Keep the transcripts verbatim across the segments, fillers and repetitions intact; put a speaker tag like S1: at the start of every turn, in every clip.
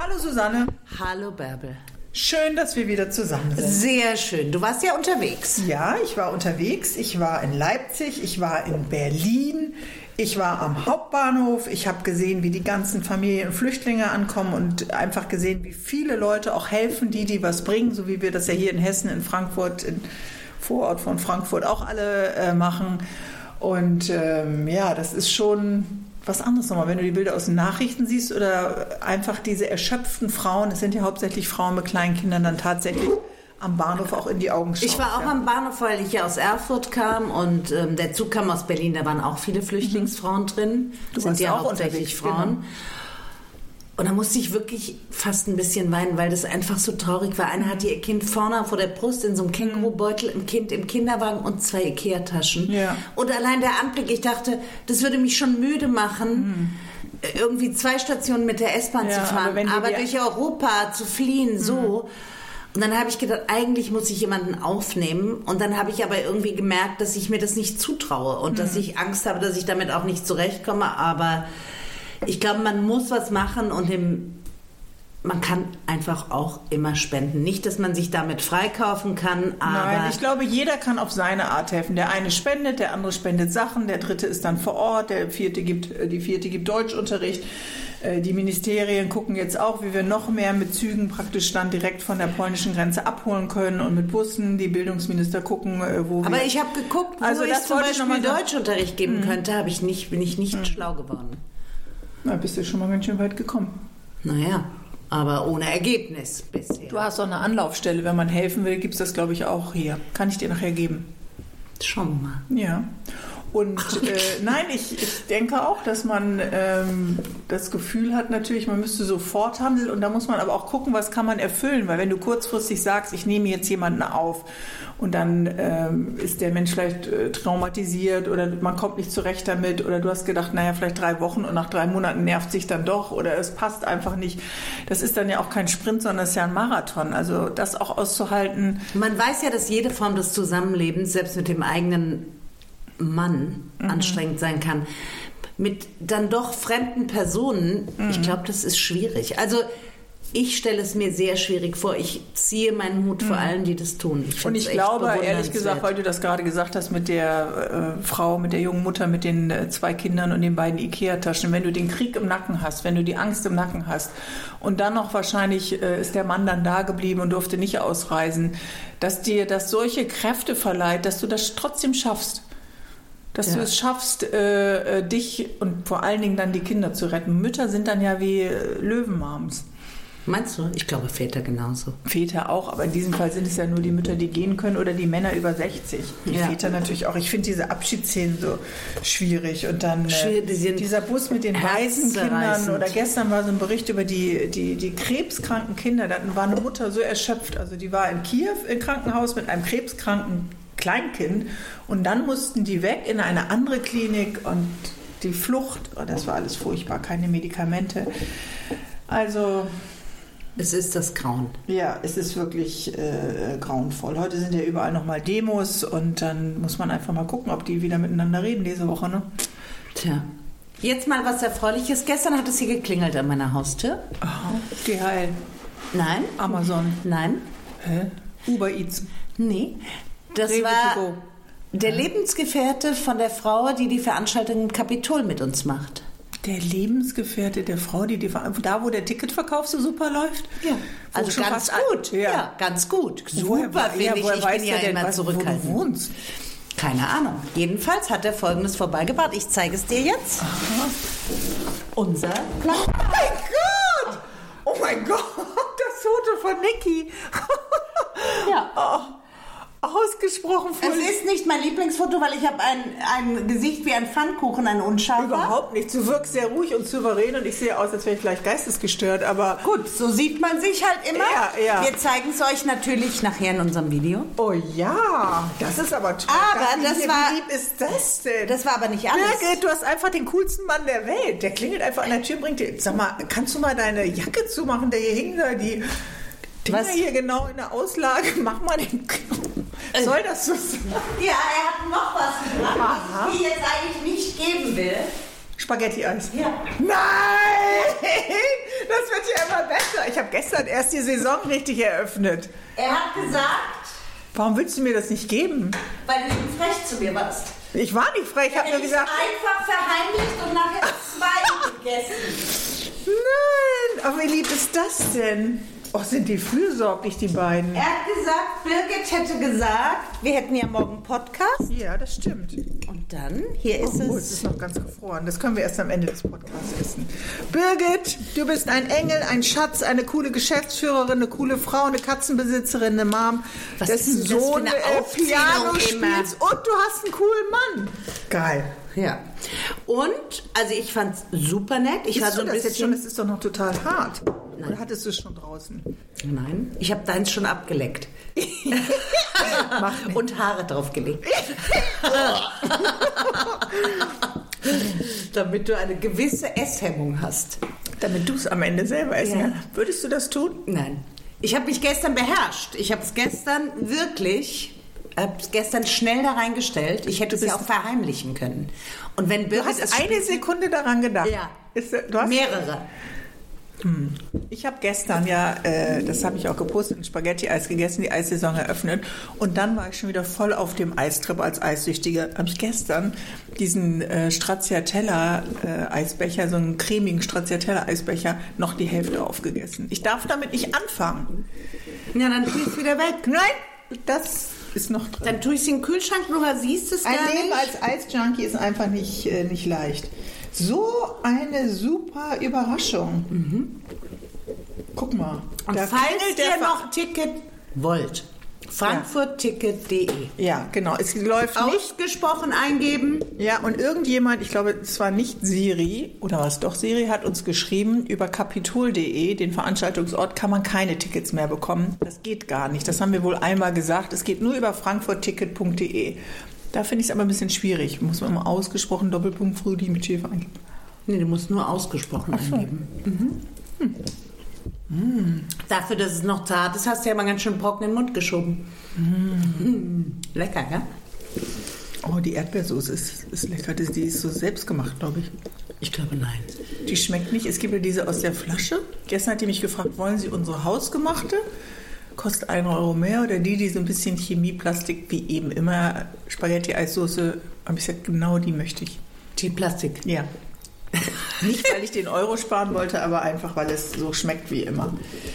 S1: Hallo Susanne.
S2: Hallo Bärbel.
S1: Schön, dass wir wieder zusammen sind.
S2: Sehr schön. Du warst ja unterwegs.
S1: Ja, ich war unterwegs. Ich war in Leipzig, ich war in Berlin, ich war am Hauptbahnhof. Ich habe gesehen, wie die ganzen Familien und Flüchtlinge ankommen und einfach gesehen, wie viele Leute auch helfen, die, die was bringen, so wie wir das ja hier in Hessen, in Frankfurt, im Vorort von Frankfurt auch alle äh, machen. Und ähm, ja, das ist schon was anderes nochmal, wenn du die Bilder aus den Nachrichten siehst oder einfach diese erschöpften Frauen, es sind ja hauptsächlich Frauen mit kleinen Kindern, dann tatsächlich am Bahnhof auch in die Augen schauen.
S2: Ich war auch ja. am Bahnhof, weil ich ja aus Erfurt kam und ähm, der Zug kam aus Berlin, da waren auch viele Flüchtlingsfrauen drin.
S1: Du
S2: sind ja
S1: auch
S2: hauptsächlich Frauen.
S1: Genau.
S2: Und da musste ich wirklich fast ein bisschen weinen, weil das einfach so traurig war. Eine hatte ihr Kind vorne vor der Brust in so einem Kängurubeutel, ein Kind im Kinderwagen und zwei Ikea-Taschen.
S1: Ja.
S2: Und allein der Anblick, ich dachte, das würde mich schon müde machen, mhm. irgendwie zwei Stationen mit der S-Bahn
S1: ja,
S2: zu fahren, aber, aber durch Europa zu fliehen, so. Mhm. Und dann habe ich gedacht, eigentlich muss ich jemanden aufnehmen. Und dann habe ich aber irgendwie gemerkt, dass ich mir das nicht zutraue und mhm. dass ich Angst habe, dass ich damit auch nicht zurechtkomme. Aber ich glaube, man muss was machen und dem, man kann einfach auch immer spenden. Nicht, dass man sich damit freikaufen kann, aber...
S1: Nein, ich glaube, jeder kann auf seine Art helfen. Der eine spendet, der andere spendet Sachen, der dritte ist dann vor Ort, der vierte gibt, die vierte gibt Deutschunterricht. Die Ministerien gucken jetzt auch, wie wir noch mehr mit Zügen praktisch dann direkt von der polnischen Grenze abholen können und mit Bussen. Die Bildungsminister gucken, wo wir...
S2: Aber ich habe geguckt, wo
S1: also
S2: ich
S1: das
S2: zum Beispiel
S1: ich
S2: Deutschunterricht geben
S1: mhm.
S2: könnte, habe ich nicht, bin ich nicht mhm. schlau geworden.
S1: Na, bist du schon mal ganz schön weit gekommen.
S2: Naja, aber ohne Ergebnis bisher.
S1: Du hast doch eine Anlaufstelle, wenn man helfen will, gibt es das, glaube ich, auch hier. Kann ich dir nachher geben.
S2: Schauen wir mal.
S1: Ja. Und äh, nein, ich, ich denke auch, dass man ähm, das Gefühl hat natürlich, man müsste sofort handeln und da muss man aber auch gucken, was kann man erfüllen, weil wenn du kurzfristig sagst, ich nehme jetzt jemanden auf und dann ähm, ist der Mensch vielleicht äh, traumatisiert oder man kommt nicht zurecht damit oder du hast gedacht, naja, vielleicht drei Wochen und nach drei Monaten nervt sich dann doch oder es passt einfach nicht. Das ist dann ja auch kein Sprint, sondern es ist ja ein Marathon. Also das auch auszuhalten.
S2: Man weiß ja, dass jede Form des Zusammenlebens, selbst mit dem eigenen Mann mhm. anstrengend sein kann. Mit dann doch fremden Personen, mhm. ich glaube, das ist schwierig. Also ich stelle es mir sehr schwierig vor. Ich ziehe meinen Hut mhm. vor allen, die das tun. Ich
S1: Und ich glaube, ehrlich gesagt, weil du das gerade gesagt hast mit der äh, Frau, mit der jungen Mutter, mit den äh, zwei Kindern und den beiden Ikea-Taschen, wenn du den Krieg im Nacken hast, wenn du die Angst im Nacken hast und dann noch wahrscheinlich äh, ist der Mann dann da geblieben und durfte nicht ausreisen, dass dir das solche Kräfte verleiht, dass du das trotzdem schaffst. Dass ja. du es schaffst, äh, dich und vor allen Dingen dann die Kinder zu retten. Mütter sind dann ja wie äh, Löwenmoms.
S2: Meinst du? Ich glaube, Väter genauso.
S1: Väter auch, aber in diesem Fall sind es ja nur die Mütter, die gehen können oder die Männer über sechzig. Die ja. Väter natürlich auch. Ich finde diese Abschiedsszenen so schwierig. Und dann äh, dieser Bus mit den Waisenkindern. Oder gestern war so ein Bericht über die, die, die krebskranken Kinder. Da war eine Mutter so erschöpft. Also die war in Kiew im Krankenhaus mit einem krebskranken Kleinkind und dann mussten die weg in eine andere Klinik und die Flucht, oh, das war alles furchtbar, keine Medikamente. Also
S2: es ist das Grauen.
S1: Ja, es ist wirklich äh, grauenvoll. Heute sind ja überall nochmal Demos und dann muss man einfach mal gucken, ob die wieder miteinander reden diese Woche. Ne?
S2: Tja. Jetzt mal was Erfreuliches. Gestern hat es hier geklingelt an meiner Haustür.
S1: Aha. D H L.
S2: Nein.
S1: Amazon.
S2: Nein.
S1: Hä? Uber Eats.
S2: Nee. Das Rewe war der Lebensgefährte von der Frau, die die Veranstaltung im Kapitol mit uns macht.
S1: Der Lebensgefährte der Frau, die die da, wo der Ticketverkauf so super läuft?
S2: Ja, also ganz gut. Ja. ja, ganz gut. Super, finde
S1: ja,
S2: ich. Ich bin ja immer
S1: was,
S2: zurückhaltend.
S1: Wo du wohnst?
S2: Keine Ahnung. Jedenfalls hat er Folgendes vorbeigebracht. Ich zeige es dir jetzt.
S1: Aha.
S2: Unser Plan.
S1: Oh mein Gott! Oh mein Gott, das Foto von Niki.
S2: Ja.
S1: Oh. Ausgesprochen voll.
S2: Es ist nicht mein Lieblingsfoto, weil ich habe ein, ein Gesicht wie ein Pfannkuchen, ein unscharfer.
S1: Überhaupt nicht. Du wirkst sehr ruhig und souverän und ich sehe aus, als wäre ich gleich geistesgestört, aber...
S2: Gut, so sieht man sich halt immer.
S1: Ja, ja.
S2: Wir zeigen es euch natürlich nachher in unserem Video.
S1: Oh ja, das ist aber toll.
S2: Aber das, das war...
S1: Wie lieb ist das denn?
S2: Das war aber nicht alles.
S1: Birgit, du hast einfach den coolsten Mann der Welt. Der klingelt einfach an der Tür und bringt dir... Sag mal, kannst du mal deine Jacke zumachen? Der hier hing da, die... Dinger Was? Hier genau in der Auslage. Mach mal den... Soll das so sein?
S2: Ja, er hat noch was gebracht, die ich jetzt eigentlich nicht geben will.
S1: Spaghetti-Eis?
S2: Ja.
S1: Nein! Das wird ja immer besser. gestern erst die Saison richtig eröffnet.
S2: Er hat gesagt...
S1: Warum willst du mir das nicht geben?
S2: Weil du eben frech zu mir warst.
S1: Ich war nicht frech, ich habe nur gesagt...
S2: einfach verheimlicht und nachher zwei gegessen.
S1: Nein, aber wie lieb ist das denn? Oh, sind die fürsorglich, die beiden.
S2: Er hat gesagt, Birgit hätte gesagt, wir hätten ja morgen Podcast.
S1: Ja, das stimmt.
S2: Und dann, hier ist
S1: Oh,
S2: es.
S1: es ist noch ganz gefroren. Das können wir erst am Ende des Podcasts essen. Birgit, du bist ein Engel, ein Schatz, eine coole Geschäftsführerin, eine coole Frau, eine Katzenbesitzerin, eine Mom,
S2: Was
S1: dessen
S2: ist denn das für
S1: Sohn
S2: eine
S1: äh,
S2: Aufzählung
S1: Piano
S2: immer?
S1: spielst und du hast einen coolen Mann. Geil.
S2: Ja. Und, also ich fand's super nett. Ich
S1: Isst
S2: war so
S1: du
S2: ein
S1: das jetzt schon?
S2: bisschen...
S1: Das ist doch noch total hart. Oder hattest du es schon draußen?
S2: Nein, ich habe deins schon abgeleckt. Und Haare draufgelegt. Damit du eine gewisse Esshemmung hast.
S1: Damit du es am Ende selber essen
S2: Ja.
S1: kannst. Würdest du das tun?
S2: Nein. Ich habe mich gestern beherrscht. Ich habe es gestern wirklich... habe es gestern schnell da reingestellt. Ich hätte es ja auch verheimlichen können. Und wenn
S1: Du hast
S2: es
S1: eine Sekunde daran gedacht.
S2: Ja.
S1: Ist, du hast
S2: mehrere.
S1: Hm. Ich habe gestern ja, äh, das habe ich auch gepostet, ein Spaghetti-Eis gegessen, die Eissaison eröffnet. Und dann war ich schon wieder voll auf dem Eistrip als Eissüchtige. Habe ich gestern diesen äh, Stracciatella-Eisbecher, so einen cremigen Stracciatella-Eisbecher, noch die Hälfte aufgegessen. Ich darf damit nicht anfangen.
S2: Ja, dann tue ich es wieder weg.
S1: Nein, das ist noch drin.
S2: Dann tue ich es in den Kühlschrank, du siehst es
S1: Ein
S2: gar
S1: Leben
S2: nicht.
S1: als Eisjunkie ist einfach nicht, äh, nicht leicht. So eine super Überraschung. Mhm. Guck mal.
S2: Und
S1: da
S2: falls
S1: klingelt der
S2: ihr
S1: Ver-
S2: noch Ticket wollt, frankfurt ticket punkt de.
S1: Ja, genau. Es läuft nicht.
S2: Ausgesprochen eingeben.
S1: Ja, und irgendjemand, ich glaube, es war nicht Siri, oder was doch, Siri hat uns geschrieben, über capitol punkt de, den Veranstaltungsort, kann man keine Tickets mehr bekommen. Das geht gar nicht. Das haben wir wohl einmal gesagt. Es geht nur über frankfurt ticket punkt de. Da finde ich es aber ein bisschen schwierig. Muss man immer ausgesprochen Doppelpunkt Frühling mit Schäfer eingeben.
S2: Nee, du musst nur ausgesprochen
S1: so.
S2: eingeben. Mhm. Hm. Mm. Dafür, dass es noch zart ist, hast du ja mal ganz schön brocken in den Mund geschoben. Mm. Mm. Lecker, gell?
S1: Oh, die Erdbeersoße ist, ist lecker. Die, die ist so selbst gemacht, glaube ich.
S2: Ich glaube, nein.
S1: Die schmeckt nicht. Es gibt ja diese aus der Flasche. Gestern hat die mich gefragt, wollen Sie unsere hausgemachte? Kostet einen Euro mehr. Oder die, die so ein bisschen Chemieplastik, wie eben immer, Spaghetti-Eissoße. Habe ich gesagt, genau die möchte ich.
S2: Die Plastik.
S1: Ja. Nicht, weil ich den Euro sparen wollte, aber einfach, weil es so schmeckt wie immer.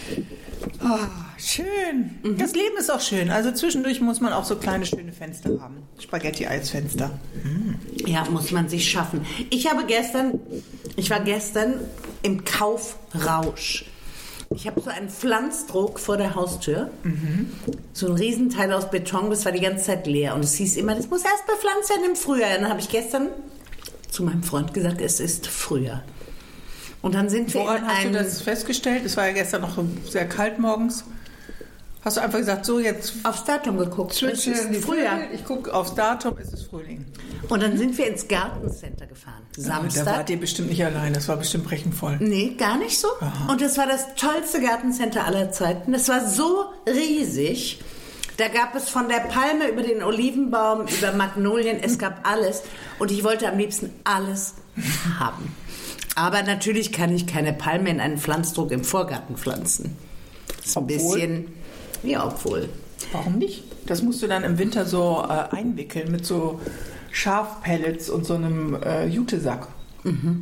S1: Oh, schön. Mhm. Das Leben ist auch schön. Also zwischendurch muss man auch so kleine, schöne Fenster haben. Spaghetti-Eisfenster. Mhm.
S2: Ja, muss man sich schaffen. Ich habe gestern, ich war gestern im Kaufrausch. Ich habe so einen Pflanzdruck vor der Haustür. Mhm. So ein Riesenteil aus Beton, das war die ganze Zeit leer. Und es hieß immer, das muss erst bepflanzt werden im Frühjahr. Und dann habe ich gestern zu meinem Freund gesagt, es ist Frühjahr. Und dann sind wir
S1: Woran
S2: in
S1: hast
S2: einem...
S1: du das festgestellt? Es war ja gestern noch sehr kalt morgens. Hast du einfach gesagt, so jetzt...
S2: Aufs Datum geguckt. Es ist
S1: die
S2: Frühjahr.
S1: Vögel, ich gucke aufs Datum, es ist Frühling.
S2: Und dann sind wir ins Gartencenter gefahren. Samstag.
S1: Da wart ihr bestimmt nicht allein, das war bestimmt brechend voll.
S2: Nee, gar nicht so.
S1: Aha.
S2: Und das war das tollste Gartencenter aller Zeiten. Das war so riesig. Da gab es von der Palme über den Olivenbaum, über Magnolien, es gab alles. Und ich wollte am liebsten alles haben. Aber natürlich kann ich keine Palme in einen Pflanzdruck im Vorgarten pflanzen. Das ist ein
S1: Obwohl?
S2: bisschen... Ja, obwohl.
S1: Warum nicht? Das musst du dann im Winter so äh, einwickeln mit so Schafpellets und so einem äh, Jutesack.
S2: Mhm.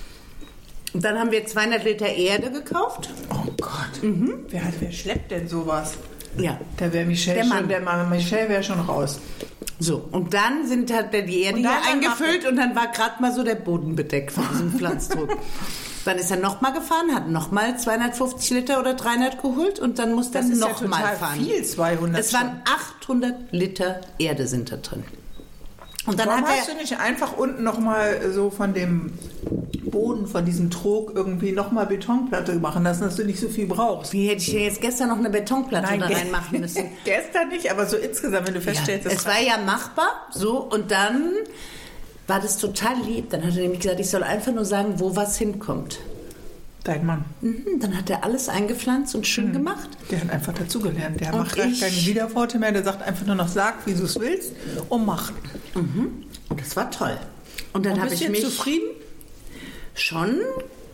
S2: Und dann haben wir zweihundert Liter Erde gekauft.
S1: Oh Gott. Mhm. Wer, hat, wer schleppt denn sowas?
S2: Ja.
S1: Da wäre Michelle
S2: Der Mann.
S1: schon, der Mann, Michelle wäre schon raus.
S2: So, und dann sind halt die Erde
S1: Und
S2: hier
S1: dann
S2: eingefüllt und dann war gerade mal so der Boden bedeckt von diesem Pflanzdruck. Dann ist er nochmal gefahren, hat nochmal zweihundertfünfzig Liter oder dreihundert geholt und dann musste er
S1: Das ist ja
S2: nochmal
S1: total
S2: fahren.
S1: viel, zweihundert
S2: Es waren achthundert Liter Erde sind da drin. Und dann
S1: Warum
S2: hat
S1: hast
S2: er...
S1: du nicht einfach unten nochmal so von dem Boden, von diesem Trog irgendwie nochmal Betonplatte machen lassen, dass du nicht so viel brauchst?
S2: Wie hätte ich denn jetzt gestern noch eine Betonplatte
S1: Nein,
S2: da
S1: ge-
S2: reinmachen müssen?
S1: Gestern nicht, aber so insgesamt, wenn du feststellst,
S2: Ja,
S1: das
S2: es war ja machbar, so, und dann war das total lieb. Dann hat er nämlich gesagt, ich soll einfach nur sagen, wo was hinkommt.
S1: dein Mann.
S2: Mhm, dann hat er alles eingepflanzt und schön mhm. gemacht.
S1: Der hat einfach dazugelernt. Der
S2: Und
S1: macht gar
S2: ich-
S1: keine Widerworte mehr. Der sagt einfach nur noch, sag, wie du es willst und mach.
S2: Mhm. Und das war toll. Und dann
S1: Und
S2: habe
S1: bist
S2: ich
S1: du
S2: mich
S1: jetzt zufrieden?
S2: schon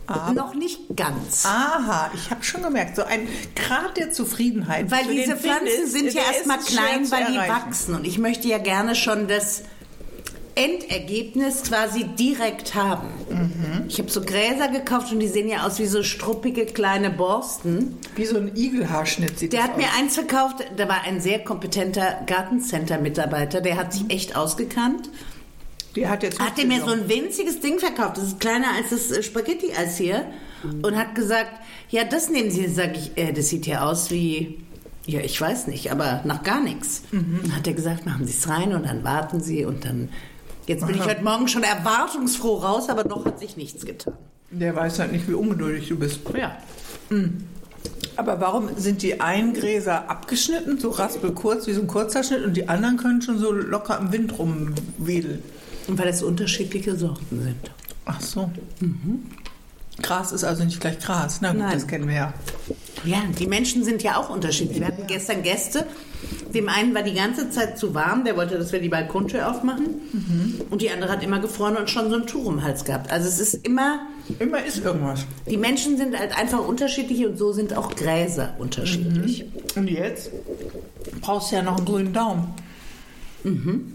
S1: Aber
S2: noch nicht ganz.
S1: Aha, ich habe schon gemerkt, so ein Grad der Zufriedenheit.
S2: Weil diese Pflanzen findest, sind ja erstmal klein, weil die wachsen. Und ich möchte ja gerne schon das Endergebnis quasi direkt haben. Mhm. Ich habe so Gräser gekauft und die sehen ja aus wie so struppige kleine Borsten.
S1: Wie so ein Igelhaarschnitt sieht
S2: Der
S1: das
S2: hat
S1: aus.
S2: mir eins verkauft, da war ein sehr kompetenter Gartencenter-Mitarbeiter, der hat sich echt ausgekannt.
S1: Der hat jetzt
S2: hat er mir so ein winziges Ding verkauft, das ist kleiner als das Spaghetti-Eis hier, mhm. und hat gesagt, ja, das nehmen Sie. Dann sage ich, äh, das sieht ja aus wie, ja, ich weiß nicht, aber nach gar nichts. Mhm. Dann hat er gesagt, machen Sie es rein und dann warten Sie und dann... Jetzt bin Aha. ich heute Morgen schon erwartungsfroh raus, aber noch hat sich nichts getan.
S1: Der weiß halt nicht, wie ungeduldig du bist.
S2: Ja.
S1: Mhm. Aber warum sind die einen Gräser abgeschnitten, so raspelkurz, wie so ein Kurzhaarschnitt, und die anderen können schon so locker im Wind rumwedeln?
S2: Und weil es unterschiedliche Sorten sind.
S1: Ach so. Mhm. Gras ist also nicht gleich Gras. Na gut, Nein. das kennen wir ja.
S2: Ja, die Menschen sind ja auch unterschiedlich. Wir hatten ja. gestern Gäste. Dem einen war die ganze Zeit zu warm. Der wollte, dass wir die Balkontür aufmachen. Mhm. Und die andere hat immer gefroren und schon so ein Tuch im Hals gehabt. Also es ist immer...
S1: Immer ist irgendwas.
S2: Die Menschen sind halt einfach unterschiedlich und so sind auch Gräser unterschiedlich.
S1: Mhm. Und jetzt brauchst du ja noch einen grünen Daumen.
S2: Mhm.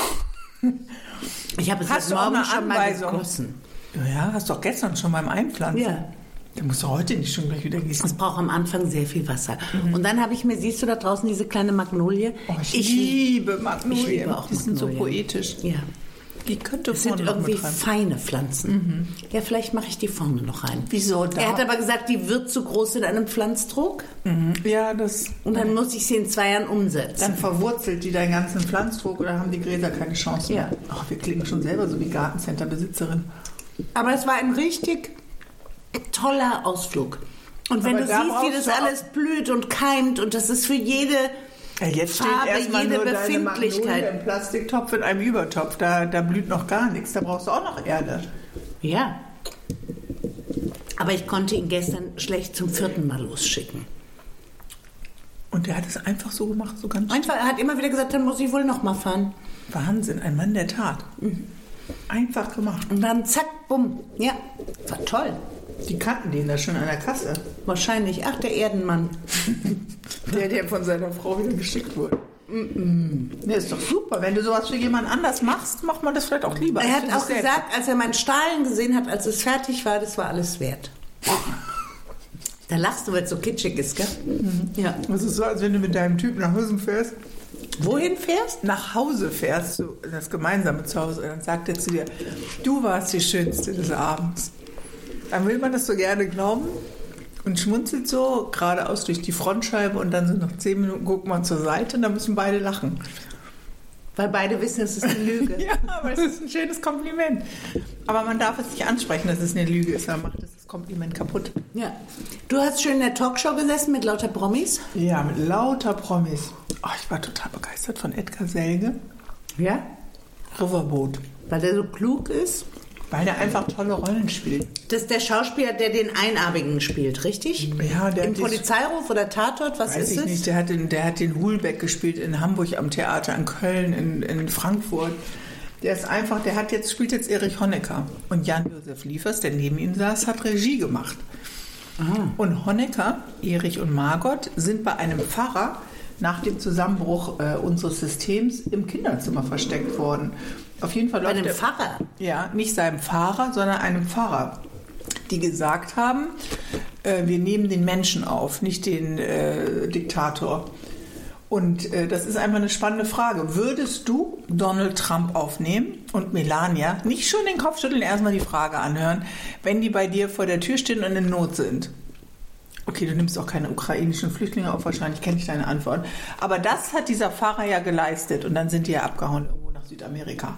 S2: Ich habe es
S1: hast
S2: heute
S1: du
S2: Morgen
S1: auch eine
S2: schon
S1: Anweisung?
S2: mal gegossen.
S1: Ja, hast du doch gestern schon beim Einpflanzen.
S2: Ja.
S1: Da musst du heute nicht schon gleich wieder gießen.
S2: Es braucht am Anfang sehr viel Wasser. Mhm. Und dann habe ich mir, siehst du da draußen diese kleine Magnolie?
S1: Oh, ich, ich liebe Magnolien. Ich liebe auch
S2: Die
S1: sind
S2: Magnolien.
S1: so poetisch.
S2: Ja.
S1: Die könnte
S2: das sind irgendwie feine Pflanzen. Mhm. Ja, vielleicht mache ich die vorne noch rein.
S1: Wieso da?
S2: Er hat aber gesagt, die wird zu groß in einem Pflanzdruck.
S1: Mhm. Ja, das...
S2: Und dann muss ich sie in zwei Jahren umsetzen.
S1: Dann verwurzelt die deinen ganzen Pflanzdruck oder haben die Gräser keine Chance mehr. Ja. Ach, wir klingen schon selber so wie Gartencenter-Besitzerin.
S2: Aber es war ein richtig toller Ausflug. Und wenn aber du siehst, wie das alles blüht und keimt und das ist für jede...
S1: Ja, jetzt steht
S2: Farbe,
S1: erstmal
S2: jede
S1: nur
S2: Befindlichkeit.
S1: Deine Magnolie im Plastiktopf in einem Übertopf. Da, da blüht noch gar nichts. Da brauchst du auch noch Erde.
S2: Ja. Aber ich konnte ihn gestern schlecht zum vierten Mal losschicken.
S1: Und der hat es einfach so gemacht, so ganz
S2: einfach. Er hat immer wieder gesagt, dann muss ich wohl noch mal fahren.
S1: Wahnsinn, ein Mann der Tat. Mhm. Einfach gemacht.
S2: Und dann zack, bumm. Ja, war toll.
S1: Die kannten den da schon an der Kasse.
S2: Wahrscheinlich. Ach, der Erdenmann.
S1: der, der von seiner Frau wieder geschickt wurde. Mm-mm. Ja, ist doch super. Wenn du sowas für jemand anders machst, macht man das vielleicht auch lieber.
S2: Er hat auch gesagt, als er meinen Stahlen gesehen hat, als es fertig war, das war alles wert. Da lachst du, weil es so kitschig ist, gell?
S1: Mhm. Ja. Das ist so, als wenn du mit deinem Typen nach Hause fährst.
S2: Wohin fährst?
S1: Nach Hause fährst, du, das gemeinsame Zuhause. Und dann sagt er zu dir, du warst die Schönste des Abends. Dann will man das so gerne glauben und schmunzelt so geradeaus durch die Frontscheibe und dann so nach zehn Minuten guckt man zur Seite und dann müssen beide lachen.
S2: Weil beide wissen, es ist eine Lüge.
S1: Ja, aber es ist ein schönes Kompliment. Aber man darf es nicht ansprechen, dass es eine Lüge ist. Man macht das Kompliment kaputt.
S2: Ja. Du hast schön in der Talkshow gesessen mit lauter Promis?
S1: Ja, mit lauter Promis. Oh, ich war total begeistert von Edgar Selge.
S2: Ja?
S1: Riverboat.
S2: Weil der so klug ist?
S1: Weil der einfach tolle Rollen spielt.
S2: Das ist der Schauspieler, der den Einarmigen spielt, richtig?
S1: Ja, der
S2: Im Polizeiruf oder Tatort, was
S1: weiß
S2: ist
S1: ich
S2: es?
S1: Nicht. Der hat den, der hat den Hulbeck gespielt in Hamburg am Theater, in Köln, in, in Frankfurt. Der ist einfach, der hat jetzt, spielt jetzt Erich Honecker. Und Jan-Josef Liefers, der neben ihm saß, hat Regie gemacht. Ah. Und Honecker, Erich und Margot sind bei einem Pfarrer nach dem Zusammenbruch äh, unseres Systems im Kinderzimmer versteckt worden. Auf jeden Fall
S2: bei einem
S1: der,
S2: Pfarrer?
S1: Ja, nicht seinem Fahrer, sondern einem Pfarrer, die gesagt haben, äh, wir nehmen den Menschen auf, nicht den äh, Diktator. Und äh, das ist einfach eine spannende Frage. Würdest du Donald Trump aufnehmen und Melania nicht schon den Kopf schütteln, erstmal die Frage anhören, wenn die bei dir vor der Tür stehen und in Not sind? Okay, du nimmst auch keine ukrainischen Flüchtlinge auf, wahrscheinlich kenne ich deine Antwort. Aber das hat dieser Fahrer ja geleistet und dann sind die ja abgehauen irgendwo nach Südamerika.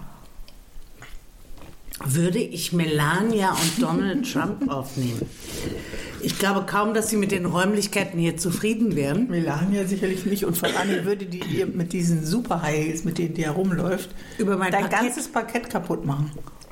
S2: Würde ich Melania und Donald Trump aufnehmen? Ich glaube kaum, dass sie mit den Räumlichkeiten hier zufrieden wären.
S1: Melania sicherlich nicht. Und vor allem würde die ihr mit diesen Super High Heels, mit denen die herumläuft,
S2: über mein
S1: dein
S2: Parkett.
S1: ganzes Parkett kaputt machen.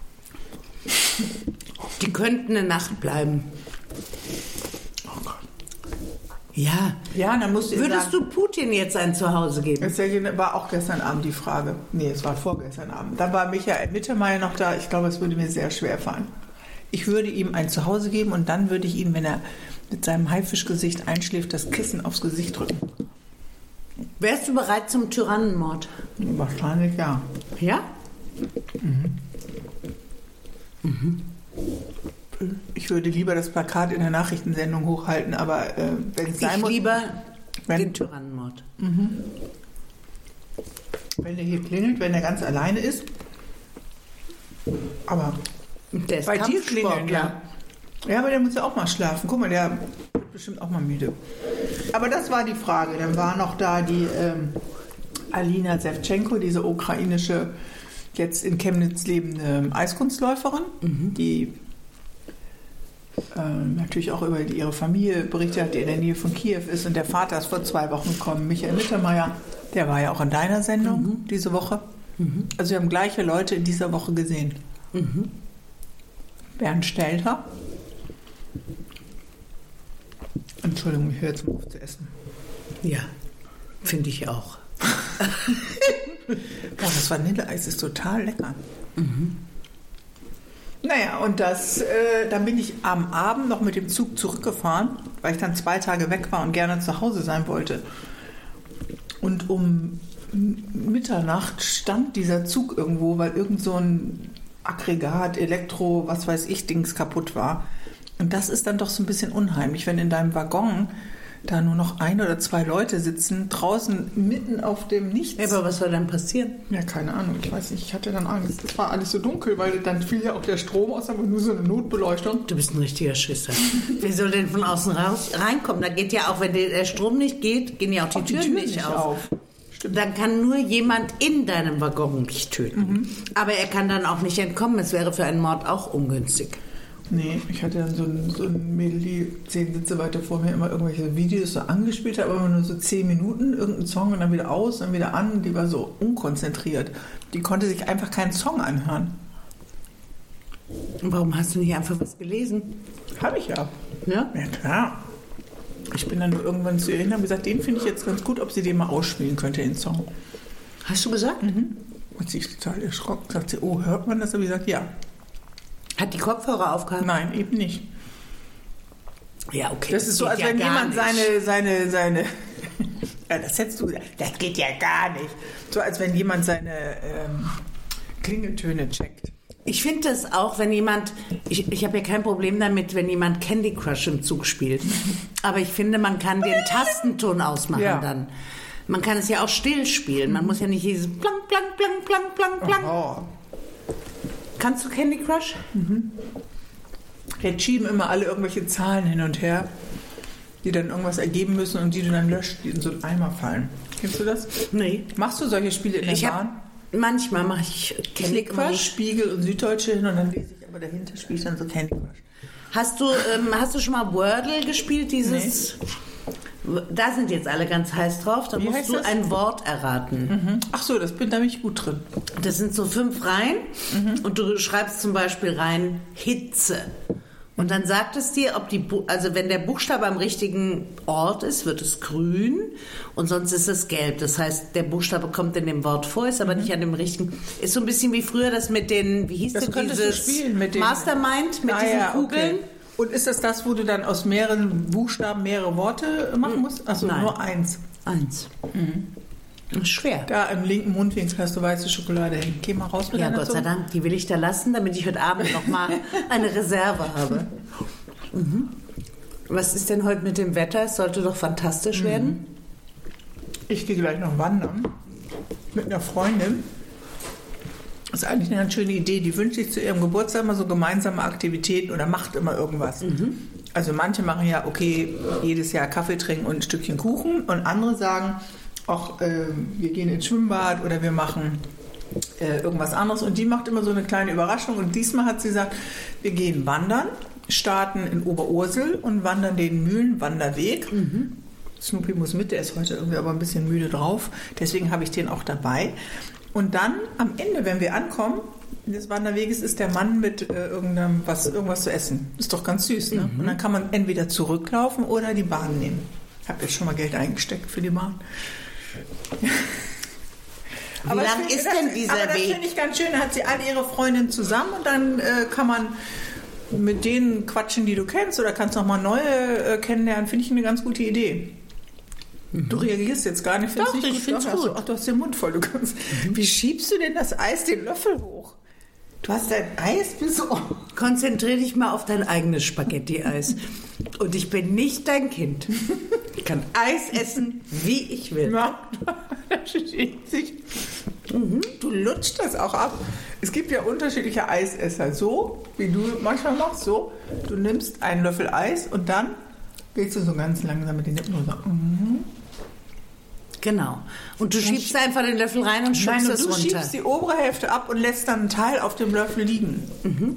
S2: Die könnten eine Nacht bleiben.
S1: Oh Gott.
S2: Ja.
S1: Ja, dann musst du
S2: Würdest sagen, du Putin jetzt ein Zuhause geben?
S1: Das war auch gestern Abend die Frage. Nee, es war vorgestern Abend. Dann war Michael Mittermeier noch da. Ich glaube, es würde mir sehr schwer fallen. Ich würde ihm ein Zuhause geben und dann würde ich ihm, wenn er mit seinem Haifischgesicht einschläft, das Kissen aufs Gesicht drücken.
S2: Wärst du bereit zum Tyrannenmord?
S1: Wahrscheinlich ja.
S2: Ja?
S1: Mhm. Mhm. Ich würde lieber das Plakat in der Nachrichtensendung hochhalten, aber äh, wenn es sein muss...
S2: Ich lieber
S1: wenn,
S2: den Tyrannenmord.
S1: Mhm. Wenn der hier klingelt, wenn er ganz alleine ist. Aber
S2: der ist
S1: bei dir klingeln, ja. Ja, aber der muss ja auch mal schlafen. Guck mal, der wird bestimmt auch mal müde. Aber das war die Frage. Dann war noch da die ähm, Alina Sevchenko, diese ukrainische, jetzt in Chemnitz lebende Eiskunstläuferin, mhm. die ähm, natürlich auch über ihre Familie berichtet hat, die in der Nähe von Kiew ist. Und der Vater ist vor zwei Wochen gekommen, Michael Mittermeier. Der war ja auch in deiner Sendung mhm. diese Woche. Mhm. Also wir haben gleiche Leute in dieser Woche gesehen. Mhm. Bernd Stelter. Entschuldigung, ich höre jetzt mal auf zu essen.
S2: Ja, finde ich auch.
S1: Boah, das Vanilleeis ist total lecker. Mhm. Naja, und das, äh, dann bin ich am Abend noch mit dem Zug zurückgefahren, weil ich dann zwei Tage weg war und gerne zu Hause sein wollte. Und um Mitternacht stand dieser Zug irgendwo, weil irgend so ein Aggregat, Elektro, was weiß ich, Dings kaputt war. Und das ist dann doch so ein bisschen unheimlich, wenn in deinem Waggon da nur noch ein oder zwei Leute sitzen, draußen mitten auf dem Nichts.
S2: Ja, aber was soll dann passieren?
S1: Ja, keine Ahnung, ich weiß nicht, ich hatte dann Angst. Es war alles so dunkel, weil dann fiel ja auch der Strom aus, aber nur so eine Notbeleuchtung.
S2: Du bist ein richtiger Schisser. Wer soll denn von außen raus reinkommen? Da geht ja auch, wenn der Strom nicht geht, gehen ja auch die, auch die Türen, Türen nicht, nicht auf. auf. Stimmt. Dann kann nur jemand in deinem Waggon dich töten. Mhm. Aber er kann dann auch nicht entkommen. Es wäre für einen Mord auch ungünstig.
S1: Nee, ich hatte dann so ein, so ein Mädel, die zehn Sitze weiter vor mir immer irgendwelche Videos so angespielt hat, aber immer nur so zehn Minuten, irgendein Song und dann wieder aus, dann wieder an. Die war so unkonzentriert. Die konnte sich einfach keinen Song anhören.
S2: Und warum hast du nicht einfach was gelesen?
S1: Habe ich ja.
S2: Ja?
S1: Ja, klar. Ich bin dann nur irgendwann zu ihr hin und habe gesagt, den finde ich jetzt ganz gut, ob sie den mal ausspielen könnte, den Song.
S2: Hast du gesagt?
S1: Mhm. Und sie ist total erschrocken. Sagt sie, oh, hört man das? Habe ich gesagt, ja.
S2: Hat die Kopfhörer aufgehabt?
S1: Nein, eben nicht.
S2: Ja, okay.
S1: Das, das ist so, als ja wenn jemand nicht. seine, seine, seine, ja, das hättest du gesagt, das geht ja gar nicht. So, als wenn jemand seine ähm, Klingeltöne checkt.
S2: Ich finde das auch, wenn jemand, ich, ich habe ja kein Problem damit, wenn jemand Candy Crush im Zug spielt. Aber ich finde, man kann den Tastenton ausmachen ja. dann. Man kann es ja auch still spielen. Man muss ja nicht dieses Plank, Plank, Plank, Plank, Plank, Plank.
S1: Oh.
S2: Kannst du Candy Crush?
S1: Mhm. Jetzt schieben immer alle irgendwelche Zahlen hin und her, die dann irgendwas ergeben müssen und die du dann löscht, die in so einen Eimer fallen. Kennst du das?
S2: Nee.
S1: Machst du solche Spiele in der
S2: ich
S1: Bahn?
S2: Hab, manchmal mache ich Candy Crush. So
S1: Spiegel und Süddeutsche hin und dann lese ich, aber dahinter spiele ich dann so Candy Crush.
S2: Hast du, ähm, hast du schon mal Wordle gespielt? Dieses... Nee. Da sind jetzt alle ganz heiß drauf. Da Wie musst du das? Ein Wort erraten.
S1: Mhm. Ach so, das bin da bin ich gut drin.
S2: Das sind so fünf Reihen mhm. und du schreibst zum Beispiel rein Hitze. Und dann sagt es dir, ob die, Bu- also wenn der Buchstabe am richtigen Ort ist, wird es grün und sonst ist es gelb. Das heißt, der Buchstabe kommt in dem Wort vor, ist aber mhm. nicht an dem richtigen. Ist so ein bisschen wie früher das mit den, wie hieß das denn dieses
S1: spielen, mit den
S2: Mastermind mit ah, diesen ja, Kugeln.
S1: Okay. Und ist das das, wo du dann aus mehreren Buchstaben mehrere Worte machen musst? Achso, nur eins.
S2: Eins. Mhm. Das ist schwer.
S1: Da im linken Mundwinkel hast du weiße Schokolade hin. Geh mal raus mit
S2: Ja,
S1: deiner
S2: Gott sei
S1: Zunge.
S2: Dank. Die will ich da lassen, damit ich heute Abend noch mal eine Reserve habe. Mhm. Was ist denn heute mit dem Wetter? Es sollte doch fantastisch mhm. werden.
S1: Ich gehe gleich noch wandern mit einer Freundin. Das ist eigentlich eine ganz schöne Idee. Die wünscht sich zu ihrem Geburtstag immer so gemeinsame Aktivitäten oder macht immer irgendwas. Mhm. Also manche machen ja, okay, jedes Jahr Kaffee trinken und ein Stückchen Kuchen. Und andere sagen, auch äh, wir gehen ins Schwimmbad oder wir machen äh, irgendwas anderes. Und die macht immer so eine kleine Überraschung. Und diesmal hat sie gesagt, wir gehen wandern, starten in Oberursel und wandern den Mühlenwanderweg. Mhm. Snoopy muss mit, der ist heute irgendwie aber ein bisschen müde drauf. Deswegen habe ich den auch dabei. Und dann am Ende, wenn wir ankommen, des Wanderweges ist der Mann mit äh, irgendeinem was, irgendwas zu essen. Ist doch ganz süß, ne? Mhm. Und dann kann man entweder zurücklaufen oder die Bahn nehmen. Ich habe jetzt schon mal Geld eingesteckt für die Bahn.
S2: Wie aber lang ist das, denn dieser
S1: aber
S2: Weg?
S1: Das finde ich ganz schön. Da hat sie alle ihre Freundinnen zusammen und dann äh, kann man mit denen quatschen, die du kennst, oder kannst noch mal neue äh, kennenlernen, finde ich eine ganz gute Idee. Mhm. Du reagierst jetzt gar nicht, findest
S2: Doch,
S1: nicht
S2: ich
S1: gut.
S2: find's
S1: Doch,
S2: gut.
S1: Ach, du hast den Mund voll. Du kannst, mhm. Wie schiebst du denn das Eis den Löffel hoch? Du hast dein Eis bis... Oh.
S2: Konzentrier dich mal auf dein eigenes Spaghetti-Eis. Und ich bin nicht dein Kind. Ich kann Eis essen, wie ich will.
S1: Ja, das steht sich. Mhm. Du lutschst das auch ab. Es gibt ja unterschiedliche Eisesser. So, wie du manchmal machst, so. Du nimmst einen Löffel Eis und dann gehst du so ganz langsam mit den Lippen und so. Mhm.
S2: Genau. Und du schiebst einfach den Löffel rein und schubst es runter.
S1: Du schiebst die obere Hälfte ab und lässt dann einen Teil auf dem Löffel liegen.
S2: Mhm.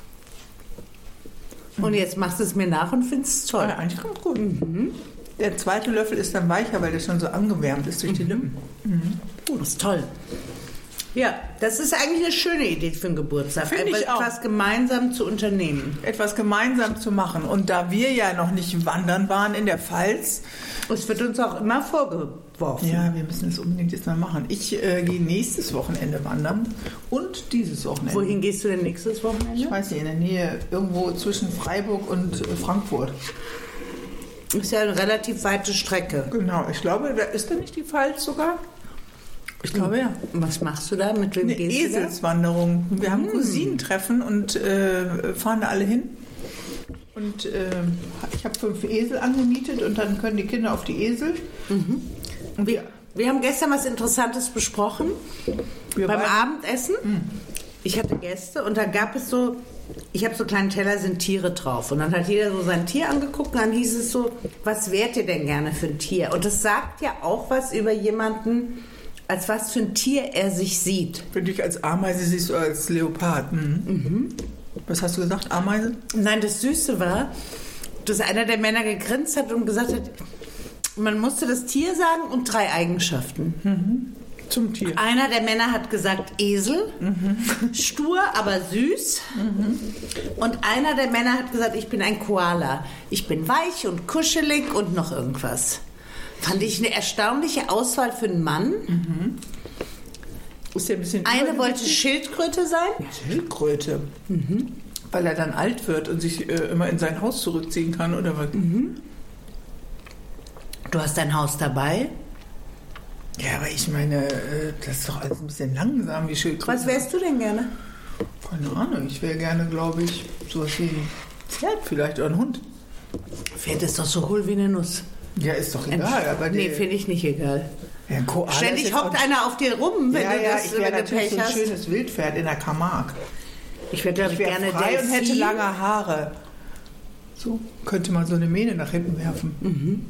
S2: Und jetzt machst du es mir nach und findest es toll.
S1: Ja, eigentlich ganz gut. Mhm. Der zweite Löffel ist dann weicher, weil der schon so angewärmt ist durch mhm. die Lippen. Mhm.
S2: Oh, das ist toll. Ja, das ist eigentlich eine schöne Idee für einen Geburtstag.
S1: Finde ich auch.
S2: Etwas gemeinsam zu unternehmen.
S1: Etwas gemeinsam zu machen. Und da wir ja noch nicht wandern waren in der Pfalz...
S2: Es wird uns auch immer vorgeworfen.
S1: Ja, wir müssen es unbedingt jetzt mal machen. Ich äh, gehe nächstes Wochenende wandern und dieses Wochenende.
S2: Wohin gehst du denn nächstes Wochenende?
S1: Ich weiß nicht, in der Nähe, irgendwo zwischen Freiburg und äh, Frankfurt.
S2: Ist ja eine relativ weite Strecke.
S1: Genau, ich glaube, da ist da nicht die Pfalz sogar? Ich glaube, ja.
S2: Was machst du da? Mit wem
S1: eine
S2: gehst du da?
S1: Eselswanderung. Wir haben
S2: Hm.
S1: Cousinentreffen und äh, fahren da alle hin. Und äh, ich habe fünf Esel angemietet und dann können die Kinder auf die Esel.
S2: Mhm. Wir, wir haben gestern was Interessantes besprochen.
S1: Wir
S2: beim
S1: beiden.
S2: Abendessen.
S1: Mhm.
S2: Ich hatte Gäste und da gab es so, ich habe so kleine Teller, sind Tiere drauf. Und dann hat jeder so sein Tier angeguckt und dann hieß es so, was wärt ihr denn gerne für ein Tier? Und das sagt ja auch was über jemanden, als was für ein Tier er sich sieht.
S1: Wenn du dich als Ameise siehst oder als Leopard. Mhm. Mhm. Was hast du gesagt, Ameise?
S2: Nein, das Süße war, dass einer der Männer gegrinst hat und gesagt hat, man musste das Tier sagen und drei Eigenschaften.
S1: Mhm. Zum Tier.
S2: Einer der Männer hat gesagt Esel, mhm. stur, aber süß. Mhm. Und einer der Männer hat gesagt, ich bin ein Koala. Ich bin weich und kuschelig und noch irgendwas. Fand ich eine erstaunliche Auswahl für einen Mann. Mhm.
S1: Ist ja ein bisschen
S2: Eine wollte Schildkröte sein.
S1: Ja, Schildkröte. Mhm. Weil er dann alt wird und sich äh, immer in sein Haus zurückziehen kann, oder was?
S2: Mhm. Du hast dein Haus dabei.
S1: Ja, aber ich meine, äh, das ist doch alles ein bisschen langsam wie Schildkröte.
S2: Was wärst du denn gerne?
S1: Keine Ahnung. Ich wäre gerne, glaube ich, sowas wie ein Pferd vielleicht oder ein Hund.
S2: Pferd ist doch so hohl wie eine Nuss.
S1: Ja, ist doch egal. Aber
S2: nee,
S1: der,
S2: finde ich nicht egal.
S1: Ja, ein Koala
S2: Ständig hockt einer auf dir rum, wenn
S1: ja,
S2: du
S1: ja,
S2: das
S1: ich wäre natürlich
S2: Pech
S1: so ein
S2: hast.
S1: schönes Wildpferd in der Camargue.
S2: Ich wäre, glaube ich,
S1: wär
S2: gerne
S1: frei
S2: Delfin.
S1: und hätte lange Haare. So könnte man so eine Mähne nach hinten werfen.
S2: Mhm.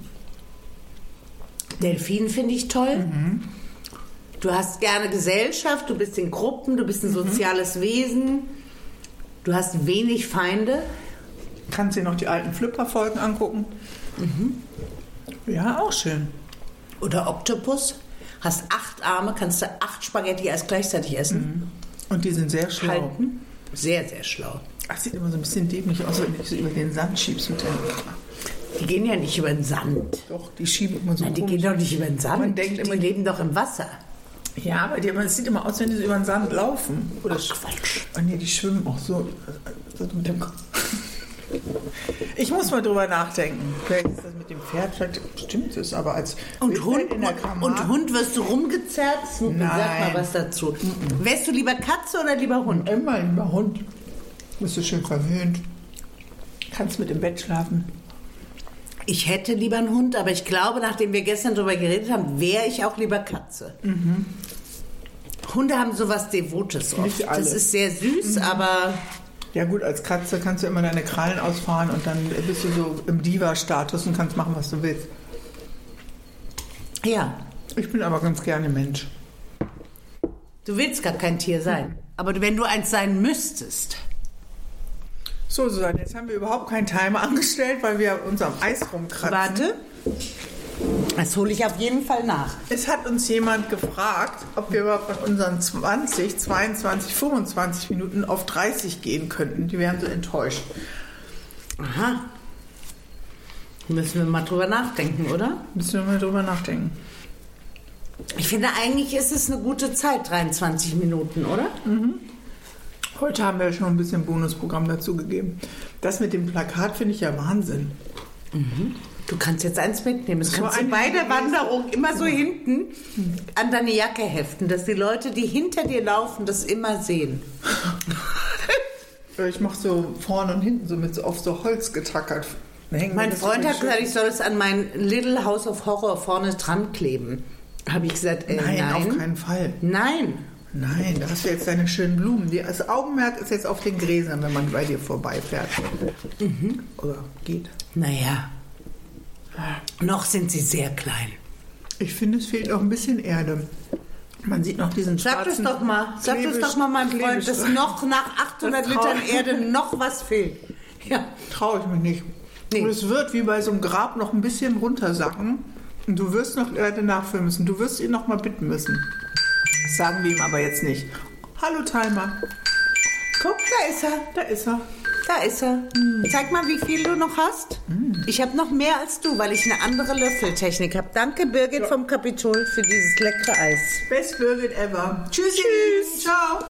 S2: Delfin finde ich toll.
S1: Mhm.
S2: Du hast gerne Gesellschaft, du bist in Gruppen, du bist ein soziales mhm. Wesen. Du hast wenig Feinde.
S1: Kannst dir noch die alten Flipper-Folgen angucken.
S2: Mhm.
S1: Ja, auch schön.
S2: Oder Oktopus. Hast acht Arme, kannst du acht Spaghetti als gleichzeitig essen.
S1: Mhm. Und die sind sehr schlau.
S2: Halten. Sehr, sehr schlau.
S1: Ach, sieht immer so ein bisschen dämlich aus, wenn du so über den Sand schiebst mit dem.
S2: Die gehen ja nicht über den Sand.
S1: Doch, die schieben immer so.
S2: Nein, die gehen doch nicht über den Sand.
S1: Man denkt immer,
S2: die leben doch im Wasser.
S1: Ja, aber es sieht immer aus, wenn die so über den Sand laufen. Oder
S2: Ach, Quatsch.
S1: Oh nee, die schwimmen auch so, so mit dem Kopf. Ich muss mal drüber nachdenken. Vielleicht ist das mit dem Pferd, vielleicht stimmt es, aber als
S2: und Hund,
S1: in der
S2: und Hund wirst du rumgezerrt? Sag mal was dazu. Mhm. Wärst du lieber Katze oder lieber Hund?
S1: Immer lieber Hund. Bist du schön verwöhnt. Kannst mit im Bett schlafen.
S2: Ich hätte lieber einen Hund, aber ich glaube, nachdem wir gestern darüber geredet haben, wäre ich auch lieber Katze. Mhm. Hunde haben sowas Devotes oft.
S1: Nicht alle.
S2: Das ist sehr süß, mhm. aber...
S1: Ja gut, als Katze kannst du immer deine Krallen ausfahren und dann bist du so im Diva-Status und kannst machen, was du willst.
S2: Ja.
S1: Ich bin aber ganz gerne Mensch.
S2: Du willst gar kein Tier sein. Aber wenn du eins sein müsstest...
S1: So, Susanne, jetzt haben wir überhaupt keinen Timer angestellt, weil wir uns am Eis rumkratzen.
S2: Warte. Das hole ich auf jeden Fall nach.
S1: Es hat uns jemand gefragt, ob wir überhaupt von unseren zwanzig, zweiundzwanzig, fünfundzwanzig Minuten auf dreißig gehen könnten. Die wären so enttäuscht.
S2: Aha. Müssen wir mal drüber nachdenken, oder?
S1: Müssen wir mal drüber nachdenken.
S2: Ich finde, eigentlich ist es eine gute Zeit, dreiundzwanzig Minuten, oder?
S1: Mhm. Heute haben wir ja schon ein bisschen Bonusprogramm dazu gegeben. Das mit dem Plakat finde ich ja Wahnsinn.
S2: Mhm. Du kannst jetzt eins mitnehmen. Das
S1: So
S2: kannst du
S1: eine
S2: bei der
S1: Idee.
S2: Wanderung immer so hinten an deine Jacke heften, dass die Leute, die hinter dir laufen, das immer sehen.
S1: Ich mache so vorne und hinten so mit so auf so Holz getackert.
S2: Mein Freund hat gesagt, ich soll es an mein Little House of Horror vorne dran kleben. Habe ich gesagt, äh,
S1: Nein,
S2: nein.
S1: auf keinen Fall.
S2: Nein.
S1: Nein, da hast du jetzt deine schönen Blumen. Die- Das Augenmerk ist jetzt auf den Gräsern, wenn man bei dir vorbeifährt. Mhm. Oder geht.
S2: Naja, noch sind sie sehr klein.
S1: Ich finde, es fehlt noch ein bisschen Erde. Man sieht noch diesen
S2: Sag das
S1: schwarzen
S2: doch mal, sag das
S1: Klebe-
S2: doch mal, mein Freund, dass
S1: Klebestreifen.
S2: noch nach achthundert
S1: Das
S2: Litern
S1: trau-
S2: Erde noch was fehlt. Ja.
S1: Traue ich mich nicht.
S2: Nee.
S1: Und es wird wie bei so einem Grab noch ein bisschen runtersacken. Und du wirst noch Erde nachfüllen müssen. Du wirst ihn noch mal bitten müssen. Das sagen wir ihm aber jetzt nicht. Hallo Timer.
S2: Guck, da ist er.
S1: Da ist er.
S2: Da ist er. Zeig mal, wie viel du noch hast. Ich habe noch mehr als du, weil ich eine andere Löffeltechnik habe. Danke, Birgit vom Kapitol, für dieses leckere Eis.
S1: Best Birgit ever. Tschüssi. Tschüss. Ciao.